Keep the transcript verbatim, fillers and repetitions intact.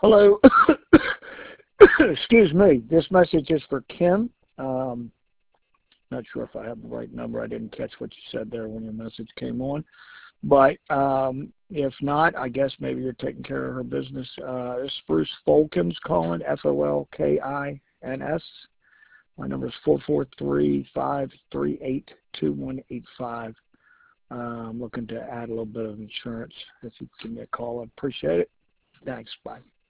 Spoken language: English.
Hello. Excuse me. This message is for Kim. Um, not sure if I have the right number. I didn't catch what you said there when your message came on. But um, if not, I guess maybe you're taking care of her business. Uh, this is Bruce Folkins calling, F O L K I N S. My number is four four three, five three eight, two one eight five. Uh, I'm looking to add a little bit of insurance. If you give me a call, I'd appreciate it. Thanks. Bye.